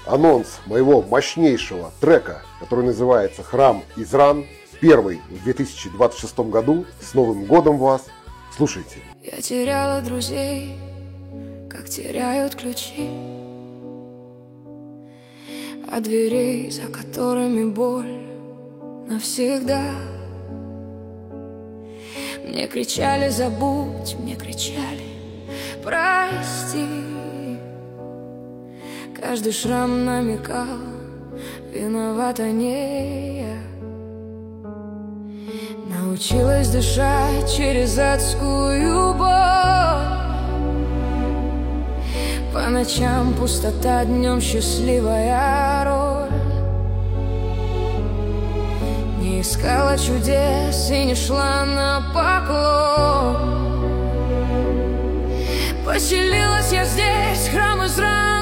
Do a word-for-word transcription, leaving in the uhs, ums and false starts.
анонс моего мощнейшего трека, который называется «Храм из ран». Первый в две тысячи двадцать шестом году. С Новым годом вас! Слушайте. Я теряла друзей, как теряют ключи, от дверей, за которыми боль навсегда. Мне кричали забудь, мне кричали прости. Каждый шрам намекал, виновата не я. Научилась дышать через адскую боль. По ночам пустота, днем счастливая роль. Не искала чудес и не шла на поклон. Поселилась я здесь, храм из ран.